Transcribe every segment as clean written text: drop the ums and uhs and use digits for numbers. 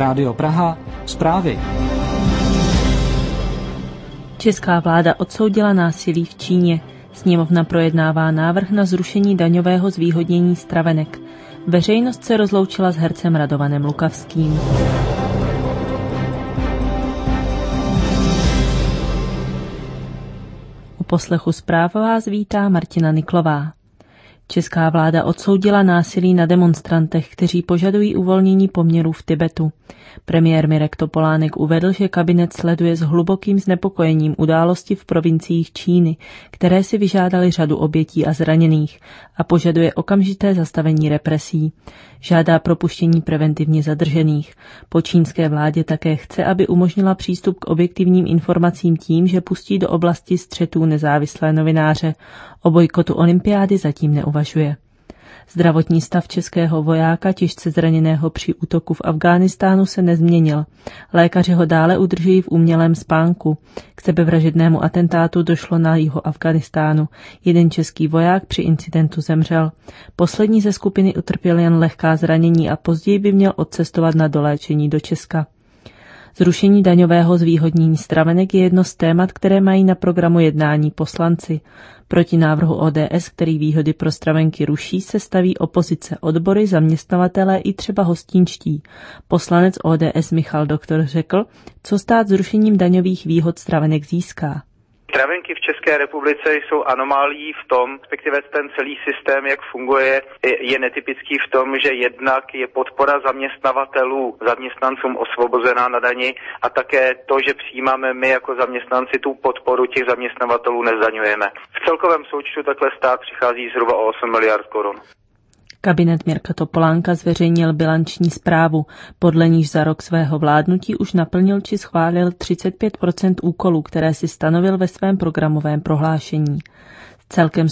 Rádio Praha, zprávy. Česká vláda odsoudila násilí v Číně. Sněmovna projednává návrh na zrušení daňového zvýhodnění stravenek. Veřejnost se rozloučila s hercem Radovanem Lukavským. U poslechu zpráv vás vítá Martina Niklová. Česká vláda odsoudila násilí na demonstrantech, kteří požadují uvolnění poměrů v Tibetu. Premiér Mirek Topolánek uvedl, že kabinet sleduje s hlubokým znepokojením události v provinciích Číny, které si vyžádaly řadu obětí a zraněných, a požaduje okamžité zastavení represí. Žádá propuštění preventivně zadržených. Po čínské vládě také chce, aby umožnila přístup k objektivním informacím tím, že pustí do oblasti střetů nezávislé novináře. O bojkotu olympiády zatím neuvažuje. Zdravotní stav českého vojáka těžce zraněného při útoku v Afghánistánu se nezměnil. Lékaři ho dále udržují v umělém spánku. K sebevražednému atentátu došlo na jihu Afghánistánu. Jeden český voják při incidentu zemřel. Poslední ze skupiny utrpěl jen lehká zranění a později by měl odcestovat na doléčení do Česka. Zrušení daňového zvýhodnění stravenek je jedno z témat, které mají na programu jednání poslanci. Proti návrhu ODS, který výhody pro stravenky ruší, se staví opozice, odbory, zaměstnavatelé i třeba hostinští. Poslanec ODS Michal Doktor řekl, co stát zrušením daňových výhod stravenek získá. Stravenky v České republice jsou anomálií v tom, respektive ten celý systém, jak funguje, je netypický v tom, že jednak je podpora zaměstnavatelů zaměstnancům osvobozená na dani a také to, že přijímáme my jako zaměstnanci tu podporu těch zaměstnavatelů nezdaňujeme. V celkovém součtu takhle stát přichází zhruba o 8 miliard korun. Kabinet Mirka Topolánka zveřejnil bilanční zprávu, podle níž za rok svého vládnutí už naplnil či schválil 35% úkolů, které si stanovil ve svém programovém prohlášení. Z celkem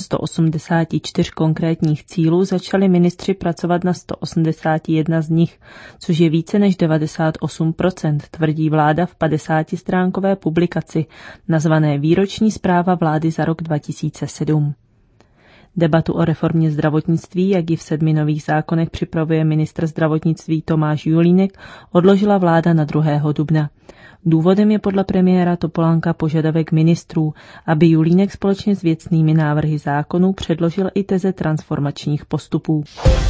184 konkrétních cílů začali ministři pracovat na 181 z nich, což je více než 98%, tvrdí vláda v 50stránkové publikaci, nazvané Výroční zpráva vlády za rok 2007. Debatu o reformě zdravotnictví, jak ji v 7 nových zákonech připravuje ministr zdravotnictví Tomáš Julínek, odložila vláda na 2. dubna. Důvodem je podle premiéra Topolánka požadavek ministrů, aby Julínek společně s věcnými návrhy zákonů předložil i teze transformačních postupů.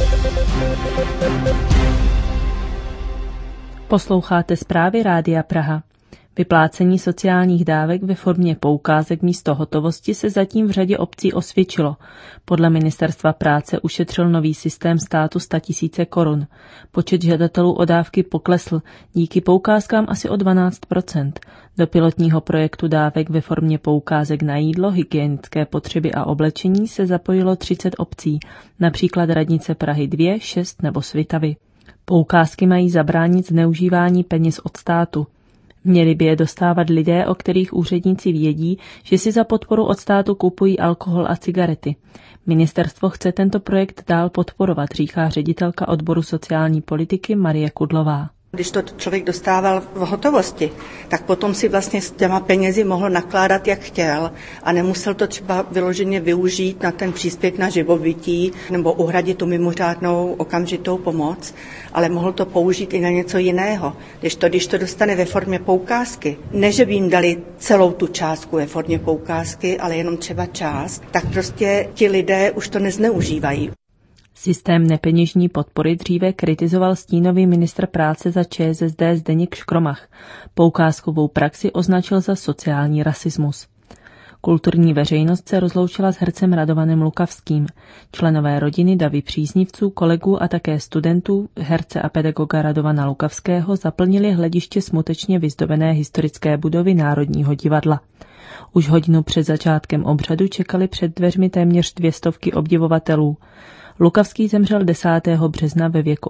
Posloucháte zprávy Rádia Praha. Vyplácení sociálních dávek ve formě poukázek místo hotovosti se zatím v řadě obcí osvědčilo. Podle Ministerstva práce ušetřil nový systém státu 100 000 korun. Počet žadatelů o dávky poklesl, díky poukázkám asi o 12%. Do pilotního projektu dávek ve formě poukázek na jídlo, hygienické potřeby a oblečení se zapojilo 30 obcí, například radnice Prahy 2, 6 nebo Svitavy. Poukázky mají zabránit zneužívání peněz od státu. Měli by je dostávat lidé, o kterých úředníci vědí, že si za podporu od státu kupují alkohol a cigarety. Ministerstvo chce tento projekt dál podporovat, říká ředitelka odboru sociální politiky Marie Kudlová. Když to člověk dostával v hotovosti, tak potom si vlastně s těma penězi mohl nakládat, jak chtěl a nemusel to třeba vyloženě využít na ten příspěvek na živobytí nebo uhradit tu mimořádnou okamžitou pomoc, ale mohl to použít i na něco jiného. Když to dostane ve formě poukázky, ne, že by jim dali celou tu částku ve formě poukázky, ale jenom třeba část, tak prostě ti lidé už to nezneužívají. Systém nepeněžní podpory dříve kritizoval stínový ministr práce za ČSSD Zdeněk Škromach. Poukázkovou praxi označil za sociální rasismus. Kulturní veřejnost se rozloučila s hercem Radovanem Lukavským. Členové rodiny, davy příznivců, kolegů a také studentů, herce a pedagoga Radovana Lukavského zaplnili hlediště smutečně vyzdobené historické budovy Národního divadla. Už hodinu před začátkem obřadu čekali před dveřmi téměř 200 obdivovatelů. Lukavský zemřel 10. března ve věku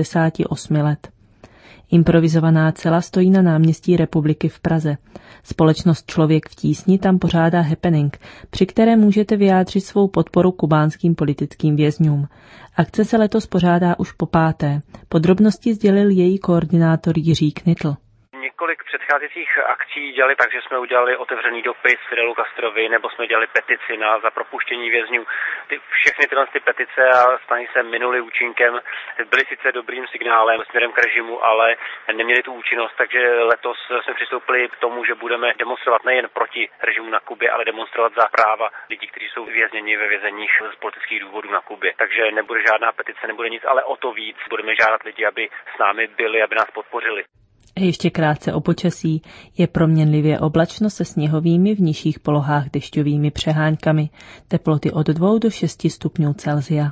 88 let. Improvizovaná cela stojí na náměstí Republiky v Praze. Společnost Člověk v tísni tam pořádá happening, při kterém můžete vyjádřit svou podporu kubánským politickým vězňům. Akce se letos pořádá už po 5. Podrobnosti sdělil její koordinátor Jiří Knitl. několik předcházejících akcí dělali tak, že jsme udělali otevřený dopis Fidelu Castrovi, nebo jsme dělali petici za propuštění vězňů. Všechny tyhle petice a snahy se minuly účinkem, byly sice dobrým signálem směrem k režimu, ale neměly tu účinnost, takže letos jsme přistoupili k tomu, že budeme demonstrovat nejen proti režimu na Kubě, ale demonstrovat za práva lidí, kteří jsou vězněni ve vězeních z politických důvodů na Kubě. Takže nebude žádná petice, nebude nic, ale o to víc budeme žádat lidi, aby s námi byli, aby nás podpořili. Ještě krátce o počasí. Je proměnlivě oblačno se sněhovými, v nižších polohách dešťovými přeháňkami. Teploty od 2 do 6 stupňů Celsia.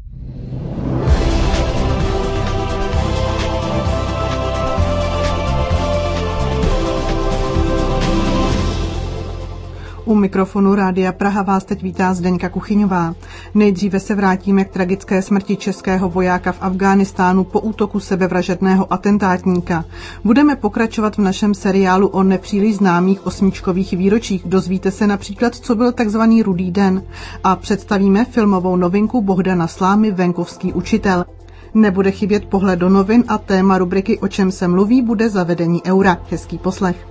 U mikrofonu Rádia Praha vás teď vítá Zdeňka Kuchyňová. Nejdříve se vrátíme k tragické smrti českého vojáka v Afghánistánu po útoku sebevražedného atentátníka. Budeme pokračovat v našem seriálu o nepříliš známých osmičkových výročích. Dozvíte se například, co byl takzvaný Rudý den. A představíme filmovou novinku Bohdana Slámy Venkovský učitel. Nebude chybět pohled do novin a téma rubriky O čem se mluví bude zavedení eura. Hezký poslech.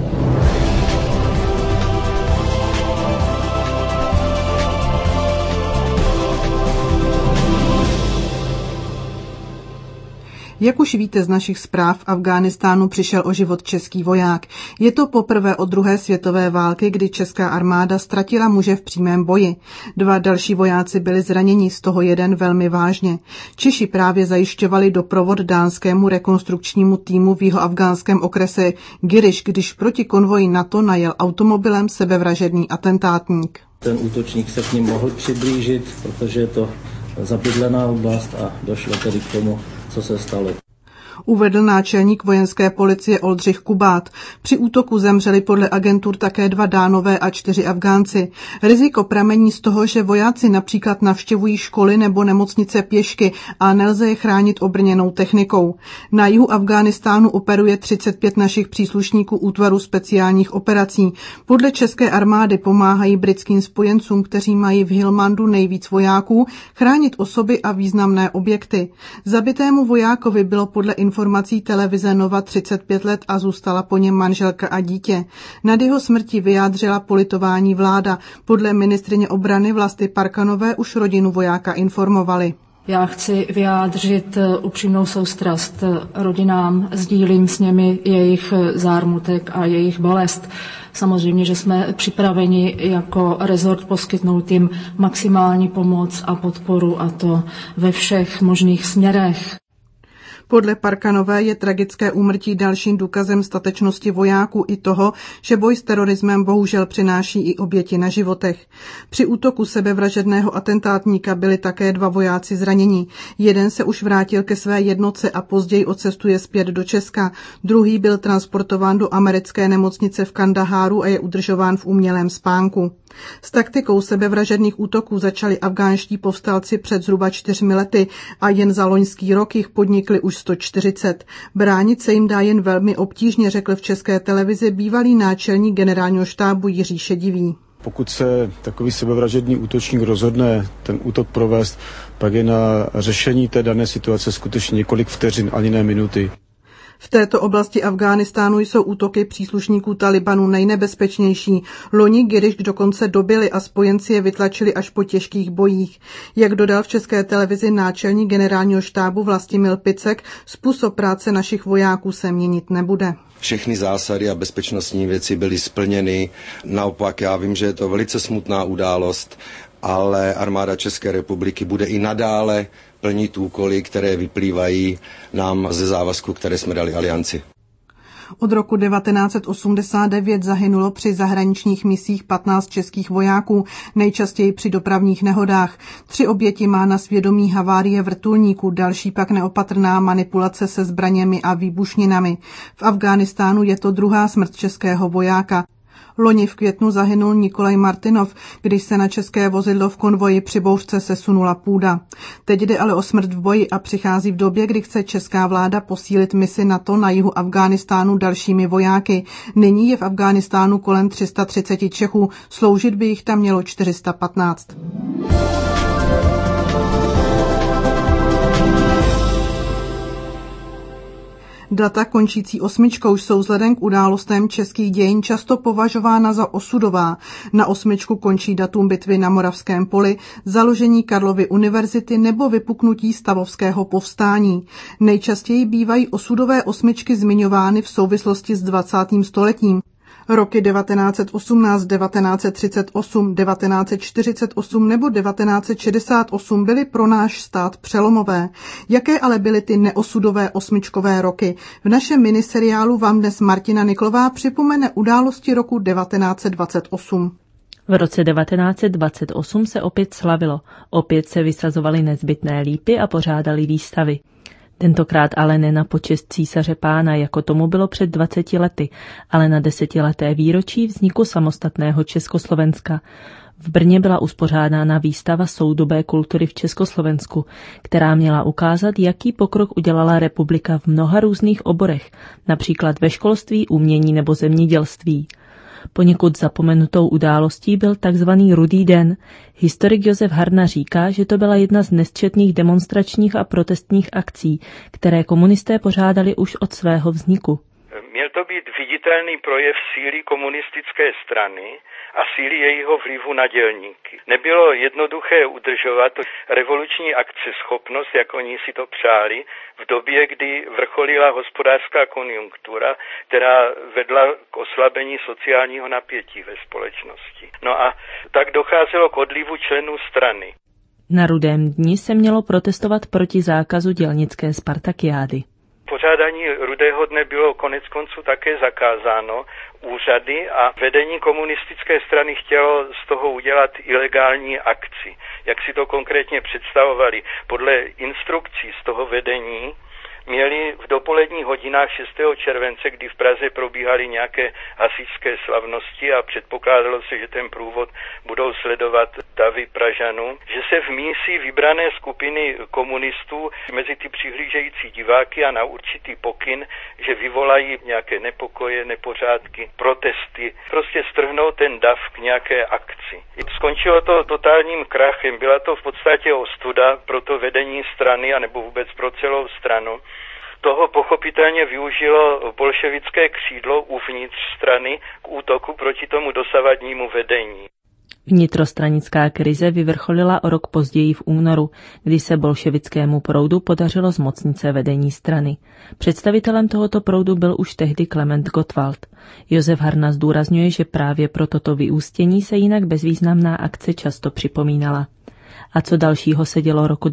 Jak už víte z našich zpráv, v Afghánistánu přišel o život český voják. Je to poprvé od druhé světové války, kdy česká armáda ztratila muže v přímém boji. 2 další vojáci byli zraněni, z toho jeden velmi vážně. Češi právě zajišťovali doprovod dánskému rekonstrukčnímu týmu v jihoafgánském okrese Giriš, když proti konvoji NATO najel automobilem sebevražedný atentátník. Ten útočník se k ním mohl přiblížit, protože je to zabydlená oblast a došlo tedy k tomu, co se stalo. Uvedl náčelník vojenské policie Oldřich Kubát. Při útoku zemřeli podle agentur také 2 Dánové a 4 Afgánci. Riziko pramení z toho, že vojáci například navštěvují školy nebo nemocnice pěšky a nelze je chránit obrněnou technikou. Na jihu Afghánistánu operuje 35 našich příslušníků útvaru speciálních operací. Podle české armády pomáhají britským spojencům, kteří mají v Helmandu nejvíc vojáků, chránit osoby a významné objekty. Zabitému vojákovi bylo podle informací televize Nova 35 let a zůstala po něm manželka a dítě. Nad jeho smrtí vyjádřila politování vláda. Podle ministryně obrany Vlasty Parkanové už rodinu vojáka informovali. Já chci vyjádřit upřímnou soustrast rodinám, sdílím s nimi jejich zármutek a jejich bolest. Samozřejmě, že jsme připraveni jako rezort poskytnout jim maximální pomoc a podporu, a to ve všech možných směrech. Podle Parkanové je tragické úmrtí dalším důkazem statečnosti vojáků i toho, že boj s terorismem bohužel přináší i oběti na životech. Při útoku sebevražedného atentátníka byli také 2 vojáci zranění. Jeden se už vrátil ke své jednotce a později odcestuje zpět do Česka. Druhý byl transportován do americké nemocnice v Kandaháru a je udržován v umělém spánku. S taktikou sebevražedných útoků začali afgánští povstalci před zhruba 4 lety a jen za loňský rok jich podnikli už 140. Bránit se jim dá jen velmi obtížně, řekl v České televizi bývalý náčelník generálního štábu Jiří Šedivý. Pokud se takový sebevražedný útočník rozhodne ten útok provést, pak je na řešení té dané situace skutečně několik vteřin, ani ne minuty. V této oblasti Afghánistánu jsou útoky příslušníků Talibanu nejnebezpečnější. Loni Giriš dokonce dobili a spojenci je vytlačili až po těžkých bojích. Jak dodal v České televizi náčelník generálního štábu Vlastimil Picek, způsob práce našich vojáků se měnit nebude. Všechny zásady a bezpečnostní věci byly splněny. Naopak já vím, že je to velice smutná událost, ale armáda České republiky bude i nadále plnit úkoly, které vyplývají nám ze závazku, které jsme dali alianci. Od roku 1989 zahynulo při zahraničních misích 15 českých vojáků, nejčastěji při dopravních nehodách. 3 oběti má na svědomí havárie vrtulníků, další pak neopatrná manipulace se zbraněmi a výbušninami. V Afghánistánu je to 2. smrt českého vojáka. Loni v květnu zahynul Nikolaj Martinov, když se na české vozidlo v konvoji při bouřce sesunula půda. Teď jde ale o smrt v boji a přichází v době, kdy chce česká vláda posílit misi NATO na jihu Afghánistánu dalšími vojáky. Nyní je v Afghánistánu kolem 330 Čechů, sloužit by jich tam mělo 415. Data končící 8 jsou vzhledem k událostem českých dějin často považována za osudová. Na 8 končí datum bitvy na Moravském poli, založení Karlovy univerzity nebo vypuknutí stavovského povstání. Nejčastěji bývají osudové 8 zmiňovány v souvislosti s 20. stoletím. Roky 1918, 1938, 1948 nebo 1968 byly pro náš stát přelomové. Jaké ale byly ty neosudové 8 roky? V našem miniseriálu vám dnes Martina Niklová připomene události roku 1928. V roce 1928 se opět slavilo, opět se vysazovaly nezbytné lípy a pořádaly výstavy. Tentokrát ale ne na počest císaře Pána, jako tomu bylo před 20 lety, ale na 10leté výročí vzniku samostatného Československa. V Brně byla uspořádána výstava soudobé kultury v Československu, která měla ukázat, jaký pokrok udělala republika v mnoha různých oborech, například ve školství, umění nebo zemědělství. Poněkud zapomenutou událostí byl takzvaný Rudý den. Historik Josef Harna říká, že to byla jedna z nesčetných demonstračních a protestních akcí, které komunisté pořádali už od svého vzniku. Měl to být viditelný projev síly komunistické strany a síly jejího vlivu na dělníky. Nebylo jednoduché udržovat revoluční akceschopnost, jak oni si to přáli, v době, kdy vrcholila hospodářská konjunktura, která vedla k oslabení sociálního napětí ve společnosti. No a tak docházelo k odlivu členů strany. Na Rudém dni se mělo protestovat proti zákazu dělnické spartakiády. Pořádání Rudého dne bylo konec konců také zakázáno úřady a vedení komunistické strany chtělo z toho udělat ilegální akci. Jak si to konkrétně představovali? Podle instrukcí z toho vedení měli v dopoledních hodinách 6. července, kdy v Praze probíhaly nějaké hasičské slavnosti a předpokládalo se, že ten průvod budou sledovat davy Pražanů, že se vmísí vybrané skupiny komunistů mezi ty přihlížející diváky a na určitý pokyn, že vyvolají nějaké nepokoje, nepořádky, protesty, prostě strhnou ten dav k nějaké akci. Skončilo to totálním krachem, byla to v podstatě ostuda pro to vedení strany anebo vůbec pro celou stranu. Toho pochopitelně využilo bolševické křídlo uvnitř strany k útoku proti tomu dosavadnímu vedení. Vnitrostranická krize vyvrcholila o rok později v únoru, kdy se bolševickému proudu podařilo zmocnit se vedení strany. Představitelem tohoto proudu byl už tehdy Klement Gottwald. Josef Harna zdůrazňuje, že právě pro toto vyústění se jinak bezvýznamná akce často připomínala. A co dalšího se dělo roku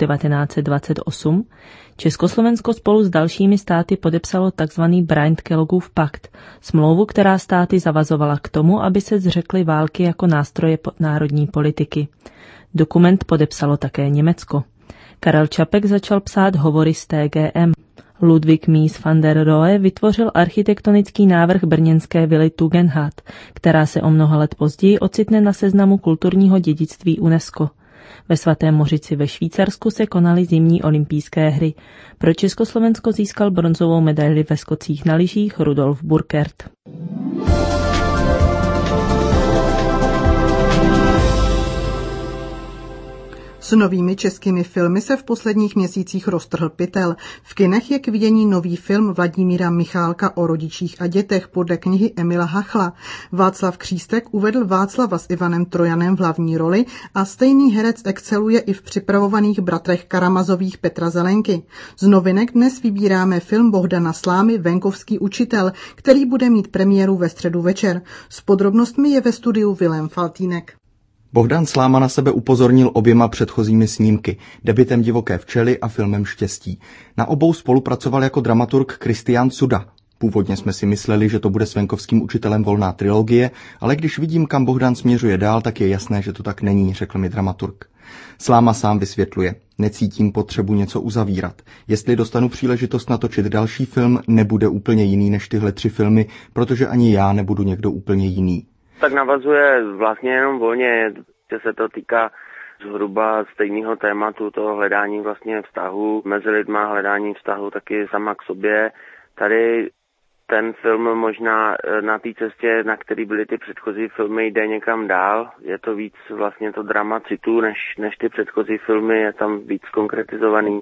1928? Československo spolu s dalšími státy podepsalo tzv. Brand-Kellogův pakt, smlouvu, která státy zavazovala k tomu, aby se zřekly války jako nástroje národní politiky. Dokument podepsalo také Německo. Karel Čapek začal psát hovory s TGM. Ludwig Mies van der Rohe vytvořil architektonický návrh brněnské vily Tugendhat, která se o mnoho let později ocitne na seznamu kulturního dědictví UNESCO. Ve Svatém Mořici ve Švýcarsku se konaly zimní olympijské hry. Pro Československo získal bronzovou medaili ve skocích na lyžích Rudolf Burkert. S novými českými filmy se v posledních měsících roztrhl pytel. V kinech je k vidění nový film Vladimíra Michálka o rodičích a dětech podle knihy Emila Hachla. Václav Křístek uvedl Václava s Ivanem Trojanem v hlavní roli a stejný herec exceluje i v připravovaných Bratrech Karamazových Petra Zelenky. Z novinek dnes vybíráme film Bohdana Slámy Venkovský učitel, který bude mít premiéru ve středu večer. S podrobnostmi je ve studiu Vilém Faltýnek. Bohdan Sláma na sebe upozornil oběma předchozími snímky, debutem Divoké včely a filmem Štěstí. Na obou spolupracoval jako dramaturg Kristián Suda. Původně jsme si mysleli, že to bude s Venkovským učitelem volná trilogie, ale když vidím, kam Bohdan směřuje dál, tak je jasné, že to tak není, řekl mi dramaturg. Sláma sám vysvětluje. Necítím potřebu něco uzavírat. Jestli dostanu příležitost natočit další film, nebude úplně jiný než tyhle 3 filmy, protože ani já nebudu někdo úplně jiný. Tak navazuje vlastně jenom volně, že se to týká zhruba stejného tématu, toho hledání vlastně vztahu mezi lidma, hledání vztahu taky sama k sobě. Tady ten film možná na té cestě, na který byly ty předchozí filmy, jde někam dál. Je to víc vlastně to drama citu, než ty předchozí filmy, je tam víc konkretizovaný.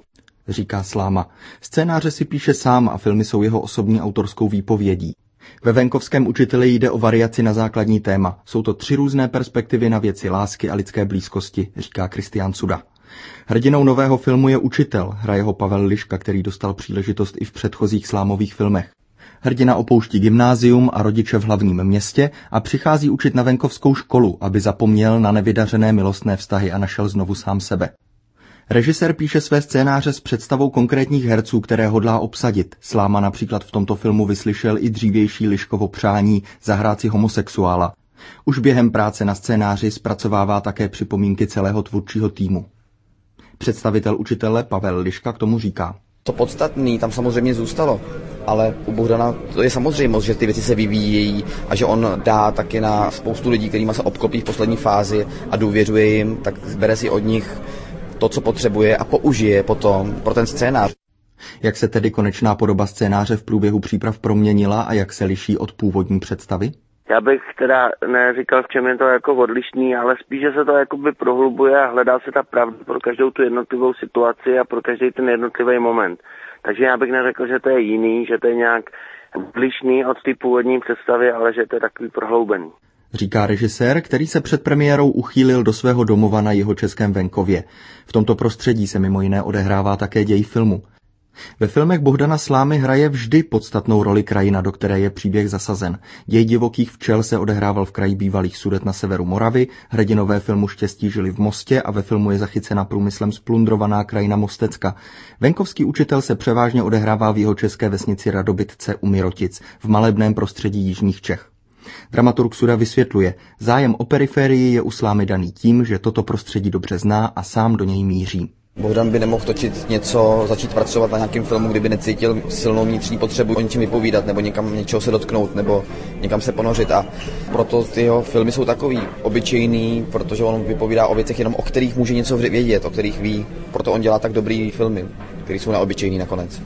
říká Sláma. Scénáře si píše sám a filmy jsou jeho osobní autorskou výpovědí. Ve Venkovském učiteli jde o variaci na základní téma. Jsou to 3 různé perspektivy na věci lásky a lidské blízkosti, říká Kristián Suda. Hrdinou nového filmu je učitel, hraje ho Pavel Liška, který dostal příležitost i v předchozích Slámových filmech. Hrdina opouští gymnázium a rodiče v hlavním městě a přichází učit na venkovskou školu, aby zapomněl na nevydařené milostné vztahy a našel znovu sám sebe. Režisér píše své scénáře s představou konkrétních herců, které hodlá obsadit. Sláma například v tomto filmu vyslyšel i dřívější Liškovo přání zahrát si homosexuála. Už během práce na scénáři zpracovává také připomínky celého tvůrčího týmu. Představitel učitele Pavel Liška k tomu říká. To podstatné tam samozřejmě zůstalo, ale u Bohdana to je samozřejmost, že ty věci se vyvíjejí a že on dá taky na spoustu lidí, kterýma se obklopí v poslední fázi a důvěřuje jim, tak bere si od nich to, co potřebuje a použije potom pro ten scénář. Jak se tedy konečná podoba scénáře v průběhu příprav proměnila a jak se liší od původní představy? Já bych teda neříkal, v čem je to jako odlišný, ale spíš, že se to jakoby prohlubuje a hledá se ta pravda pro každou tu jednotlivou situaci a pro každý ten jednotlivý moment. Takže já bych neřekl, že to je jiný, že to je nějak odlišný od té původní představy, ale že to je takový prohloubený. Říká režisér, který se před premiérou uchýlil do svého domova na jihočeském venkově. V tomto prostředí se mimo jiné odehrává také děj filmu. Ve filmech Bohdana Slámy hraje vždy podstatnou roli krajina, do které je příběh zasazen. Děj divokých včel se odehrával v kraji bývalých Sudet na severu Moravy, hrdinové filmu Štěstí žili v Mostě a ve filmu je zachycena průmyslem splundrovaná krajina Mostecka. Venkovský učitel se převážně odehrává v jihočeské vesnici Radobytce u Mirotic, v malebném prostředí jižních Čech. Dramaturg Suda vysvětluje, zájem o periferii je u Slámy daný tím, že toto prostředí dobře zná a sám do něj míří. Bohdan by nemohl točit něco, začít pracovat na nějakém filmu, kdyby necítil silnou vnitřní potřebu o něčem vypovídat, nebo něčeho se dotknout, nebo někam se ponořit. A proto ty jeho filmy jsou takový obyčejný, protože on vypovídá o věcech jenom, o kterých může něco vědět, o kterých ví. Proto on dělá tak dobrý filmy, které jsou neobyčejný nakonec.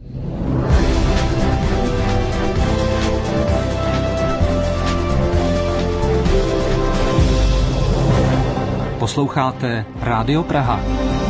Posloucháte Rádio Praha.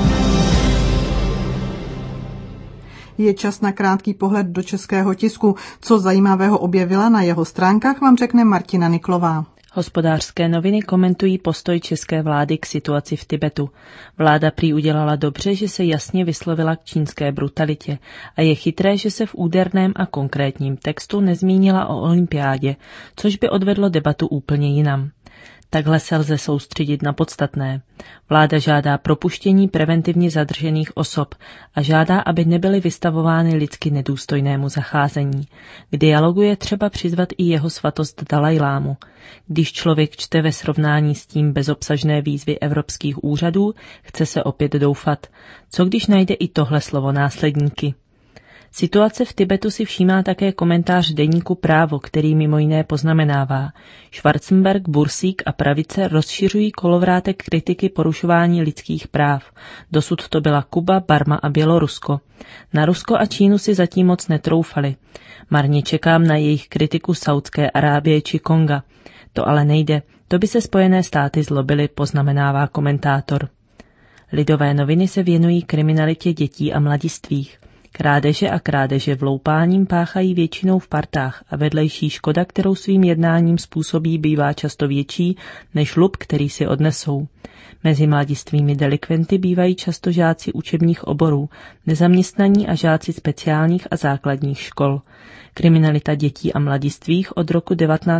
Je čas na krátký pohled do českého tisku. Co zajímavého objevila na jeho stránkách, vám řekne Martina Niklová. Hospodářské noviny komentují postoj české vlády k situaci v Tibetu. Vláda prý udělala dobře, že se jasně vyslovila k čínské brutalitě a je chytré, že se v úderném a konkrétním textu nezmínila o olympiádě, což by odvedlo debatu úplně jinam. Takhle se lze soustředit na podstatné. Vláda žádá propuštění preventivně zadržených osob a žádá, aby nebyly vystavovány lidsky nedůstojnému zacházení. K dialogu je třeba přizvat i jeho svatost Dalajlámu. Když člověk čte ve srovnání s tím bezobsažné výzvy evropských úřadů, chce se opět doufat. Co když najde i tohle slovo následníky? Situace v Tibetu si všímá také komentář deníku Právo, který mimo jiné poznamenává. Schwarzenberg, Bursík a pravice rozšiřují kolovrátek kritiky porušování lidských práv. Dosud to byla Kuba, Barma a Bělorusko. Na Rusko a Čínu si zatím moc netroufali. Marně čekám na jejich kritiku Saudské Arábie či Konga. To ale nejde, to by se Spojené státy zlobily, poznamenává komentátor. Lidové noviny se věnují kriminalitě dětí a mladistvých. Krádeže vloupáním páchají většinou v partách a vedlejší škoda, kterou svým jednáním způsobí, bývá často větší než lup, který si odnesou. Mezi mladistvými delikventy bývají často žáci učebních oborů, nezaměstnaní a žáci speciálních a základních škol. Kriminalita dětí a mladistvých od roku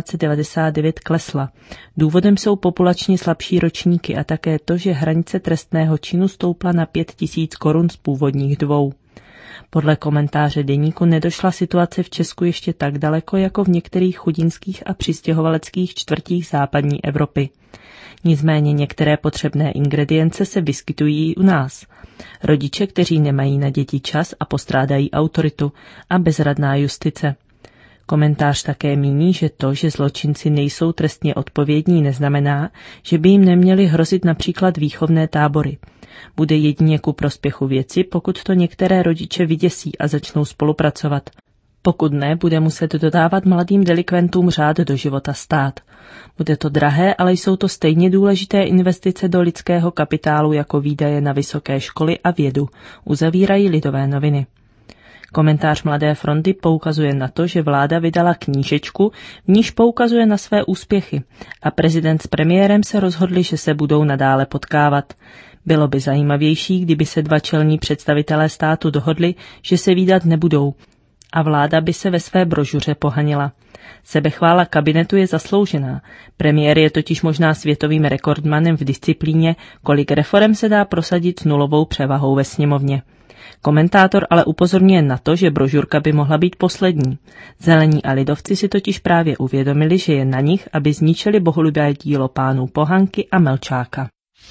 1999 klesla. Důvodem jsou populačně slabší ročníky a také to, že hranice trestného činu stoupla na 5 000 korun z původních 2. Podle komentáře deníku nedošla situace v Česku ještě tak daleko jako v některých chudinských a přistěhovaleckých čtvrtích západní Evropy. Nicméně některé potřebné ingredience se vyskytují i u nás. Rodiče, kteří nemají na děti čas a postrádají autoritu a bezradná justice. Komentář také míní, že to, že zločinci nejsou trestně odpovědní, neznamená, že by jim neměly hrozit například výchovné tábory. Bude jedině ku prospěchu věci, pokud to některé rodiče vyděsí a začnou spolupracovat. Pokud ne, bude muset dodávat mladým delikventům řád do života stát. Bude to drahé, ale jsou to stejně důležité investice do lidského kapitálu jako výdaje na vysoké školy a vědu, uzavírají Lidové noviny. Komentář Mladé fronty poukazuje na to, že vláda vydala knížečku, v níž poukazuje na své úspěchy a prezident s premiérem se rozhodli, že se budou nadále potkávat. Bylo by zajímavější, kdyby se dva čelní představitelé státu dohodli, že se vídat nebudou a vláda by se ve své brožuře pohanila. Sebechvála kabinetu je zasloužená. Premiér je totiž možná světovým rekordmanem v disciplíně, kolik reforem se dá prosadit nulovou převahou ve sněmovně. Komentátor ale upozorňuje na to, že brožurka by mohla být poslední. Zelení a lidovci si totiž právě uvědomili, že je na nich, aby zničili bohulibé dílo pánů Pohanky a Melčáka.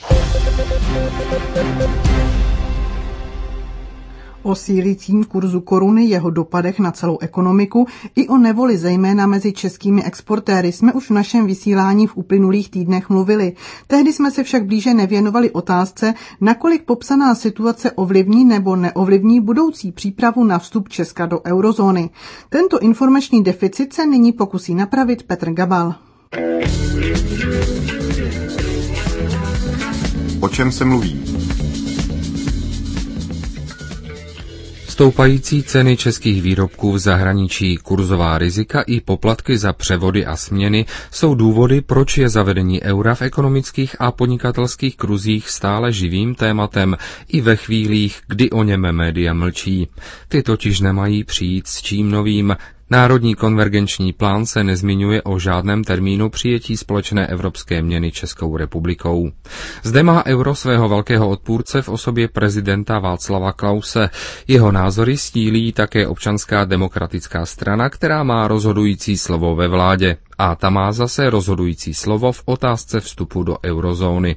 O sílícím kurzu koruny, jeho dopadech na celou ekonomiku i o nevoli zejména mezi českými exportéry jsme už v našem vysílání v uplynulých týdnech mluvili. Tehdy jsme se však blíže nevěnovali otázce, nakolik popsaná situace ovlivní nebo neovlivní budoucí přípravu na vstup Česka do eurozóny. Tento informační deficit se nyní pokusí napravit Petr Gabal. O čem se mluví? Stoupající ceny českých výrobků v zahraničí, kurzová rizika i poplatky za převody a směny jsou důvody, proč je zavedení eura v ekonomických a podnikatelských kruzích stále živým tématem i ve chvílích, kdy o něm média mlčí. Ty totiž nemají přijít s čím novým. Národní konvergenční plán se nezmiňuje o žádném termínu přijetí společné evropské měny Českou republikou. Zde má euro svého velkého odpůrce v osobě prezidenta Václava Klause. Jeho názory stílí také Občanská demokratická strana, která má rozhodující slovo ve vládě. A ta má zase rozhodující slovo v otázce vstupu do eurozóny.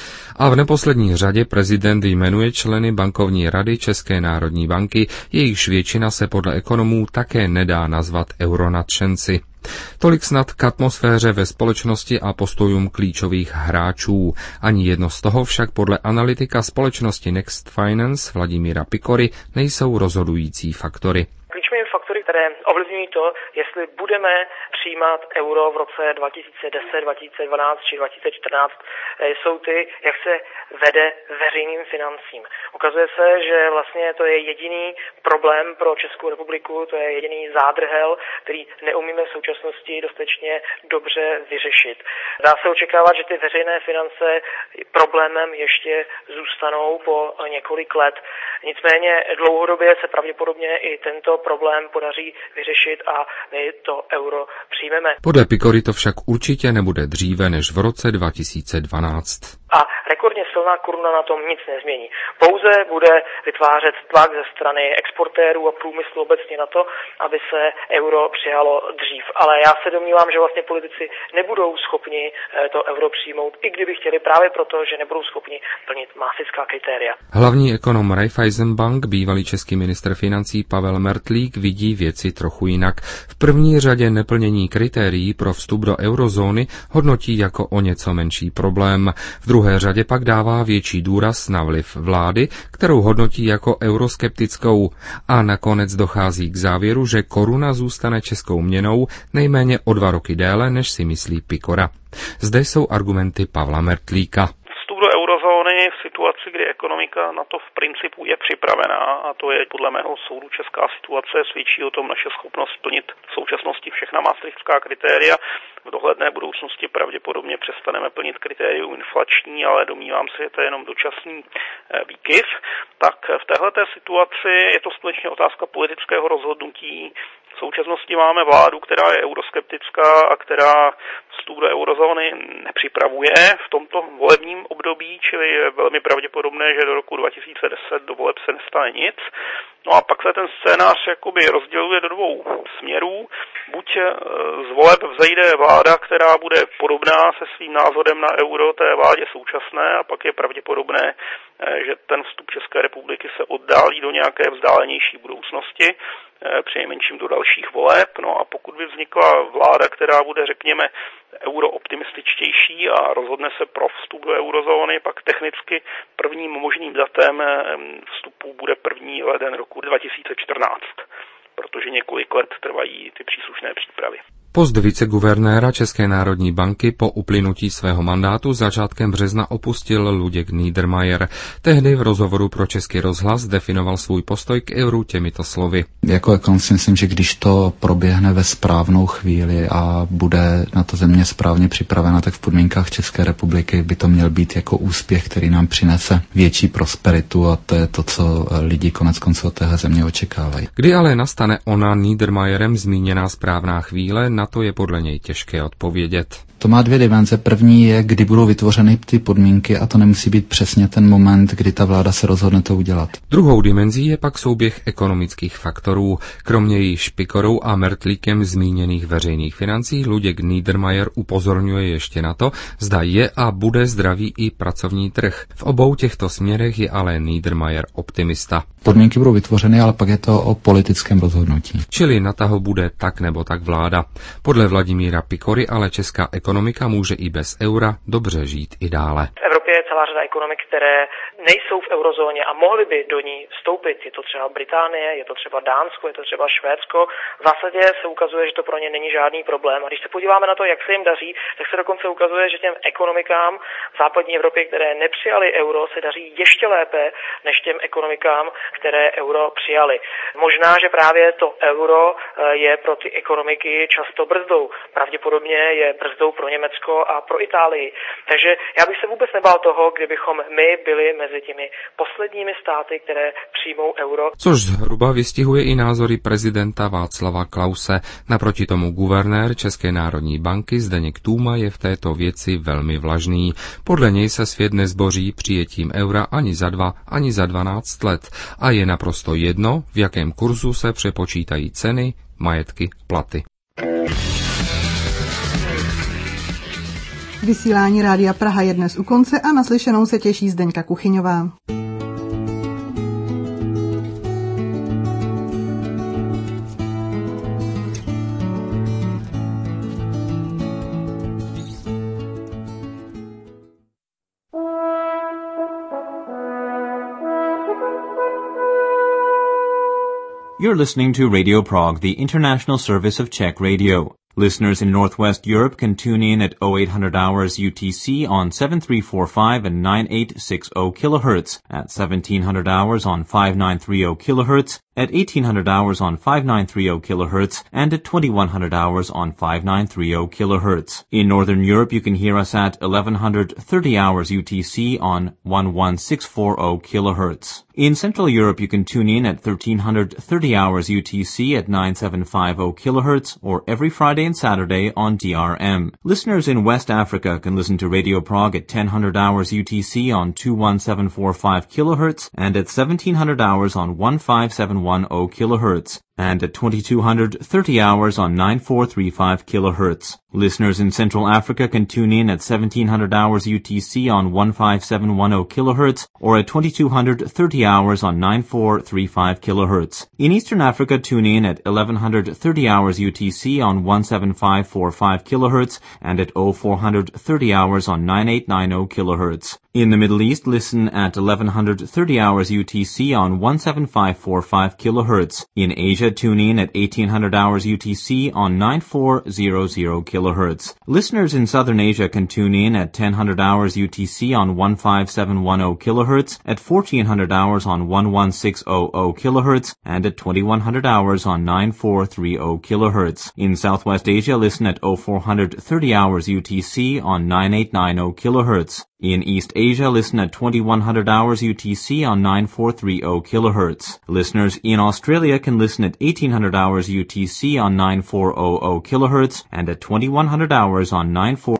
A v neposlední řadě prezident jmenuje členy bankovní rady České národní banky, jejichž většina se podle ekonomů také nedá nazvat euronadšenci. Tolik snad k atmosféře ve společnosti a postojům klíčových hráčů. Ani jedno z toho však podle analytika společnosti Next Finance Vladimíra Pikory nejsou rozhodující faktory. Klíčovými faktory, které ovlivňují to, jestli budeme přijímat euro v roce 2010, 2012 či 2014, jsou ty, jak se vede veřejným financím. Ukazuje se, že vlastně to je jediný problém pro Českou republiku, to je jediný zádrhel, který neumíme v současnosti dostatečně dobře vyřešit. Dá se očekávat, že ty veřejné finance problémem ještě zůstanou po několik let. Nicméně dlouhodobě se pravděpodobně i tento problém podaří vyřešit a my to euro přijmeme. Podle Pikory to však určitě nebude dříve než v roce 2012. A rekordně silná koruna na tom nic nezmění. Pouze bude vytvářet tlak ze strany exportérů a průmyslu obecně na to, aby se euro přijalo dřív. Ale já se domnívám, že vlastně politici nebudou schopni to euro přijmout, i kdyby chtěli, právě proto, že nebudou schopni plnit maastrichtská kritéria. Hlavní ekonom Raiffeisenbank, bývalý český ministr financí Pavel Mertlík, vidí věci trochu jinak. V první řadě neplnění kritérií pro vstup do eurozóny hodnotí jako o něco menší problém. V druhé řadě pak dává větší důraz na vliv vlády, kterou hodnotí jako euroskeptickou, a nakonec dochází k závěru, že koruna zůstane českou měnou nejméně o 2 roky déle, než si myslí Pikora. Zde jsou argumenty Pavla Mertlíka. Vstup do eurozóny v situaci, kdy ekonomika na to v principu je připravená, a to je podle mého soudu česká situace, svědčí o tom naše schopnost plnit v současnosti všechna maastrichtská kritéria. V dohledné budoucnosti pravděpodobně přestaneme plnit kritérium inflační, ale domnívám se, že to je jenom dočasný výkyv. Tak v téhleté situaci je to skutečně otázka politického rozhodnutí. V současnosti máme vládu, která je euroskeptická a která vstup do eurozóny nepřipravuje v tomto volebním období, čili je velmi pravděpodobné, že do roku 2010 do voleb se nestane nic. No a pak se ten scénář jakoby rozděluje do 2 směrů. Buď z voleb vzejde vláda, která bude podobná se svým názorem na euro té vládě současné, a pak je pravděpodobné, že ten vstup České republiky se oddálí do nějaké vzdálenější budoucnosti, přinejmenším do dalších voleb. No a pokud by vznikla vláda, která bude, řekněme, eurooptimističtější a rozhodne se pro vstup do eurozóny, pak technicky prvním možným datem vstupu bude 1. leden roku 2014. protože několik let trvají ty příslušné přípravy. Post viceguvernéra České národní banky po uplynutí svého mandátu začátkem března opustil Luděk Niedermayer. Tehdy v rozhovoru pro Český rozhlas definoval svůj postoj k euru těmito slovy. Jako ekonomist si myslím, že když to proběhne ve správnou chvíli a bude na to země správně připravena, tak v podmínkách České republiky by to měl být jako úspěch, který nám přinese větší prosperitu a to je to, co lidi koneckonců od téhle země očekávají. Kdy ale nastane ona Niedermayerem zmíněná správná chvíle, na to je podle něj těžké odpovědět. To má dvě dimenze. První je, kdy budou vytvořeny ty podmínky a to nemusí být přesně ten moment, kdy ta vláda se rozhodne to udělat. Druhou dimenzí je pak souběh ekonomických faktorů. Kromě jí špikorou a mrtlíkem zmíněných veřejných financí Luděk Niedermayer upozorňuje ještě na to, zda je a bude zdravý i pracovní trh. V obou těchto směrech je ale Niedermayer optimista. Podmínky budou vytvořeny, ale pak je to o politickém rozhodnutí. Čili na tahu bude tak nebo tak vláda. Podle Vladimíra Pikory ale česká ekonomika může i bez eura dobře žít i dále. V Evropě je celá řada ekonomik, které nejsou v eurozóně a mohly by do ní vstoupit. Je to třeba Británie, je to třeba Dánsko, je to třeba Švédsko. V zásadě se ukazuje, že to pro ně není žádný problém. A když se podíváme na to, jak se jim daří, tak se dokonce ukazuje, že těm ekonomikám v západní Evropě, které nepřijali euro, se daří ještě lépe než těm ekonomikám, které euro přijali. Možná, že právě to euro je pro ty ekonomiky často brzdou. Pravděpodobně je brzdou pro Německo a pro Itálii. Takže já bych se vůbec nebál toho, kdybychom my byli mezi těmi posledními státy, které přijmou euro. Což zhruba vystihuje i názory prezidenta Václava Klause. Naproti tomu guvernér České národní banky Zdeněk Tůma je v této věci velmi vlažný. Podle něj se svět nezboří přijetím eura ani za 2, ani za 12 let a je naprosto jedno, v jakém kurzu se přepočítají ceny, majetky, platy. Vysílání Rádia Praha je dnes u konce a naslyšenou se těší Zdeňka Kuchyňová. You're listening to Radio Prague, the international service of Czech radio. Listeners in Northwest Europe can tune in at 0800 hours UTC on 7345 and 9860 kHz, at 1700 hours on 5930 kHz, at 1800 hours on 5930 kHz, and at 2100 hours on 5930 kHz. In Northern Europe, you can hear us at 1130 hours UTC on 11640 kHz. In Central Europe, you can tune in at 1330 hours UTC at 9750 kHz, or every Friday and Saturday on DRM. Listeners in West Africa can listen to Radio Prague at 1000 hours UTC on 21745 kHz, and at 1700 hours on 15710 kHz, and at 2230 hours on 9435 kHz. Listeners in Central Africa can tune in at 1700 hours UTC on 15710 kHz, or at 2230 hours on 9435 kHz. In Eastern Africa, tune in at 1130 hours UTC on 17545 kHz, and at 0430 hours on 9890 kHz. In the Middle East, listen at 1130 hours UTC on 17545 kHz. In Asia, tune in at 1800 hours UTC on 9400 kHz. Listeners in Southern Asia can tune in at 1000 hours UTC on 15710 kHz, at 1400 hours on 11600 kHz, and at 2100 hours on 9430 kHz. In Southwest Asia, listen at 0430 hours UTC on 9890 kHz. In East Asia, listen at 2100 hours UTC on 9430 kHz. Listeners in Australia can listen at 1800 hours UTC on 9400 kHz and at 2100 hours on 94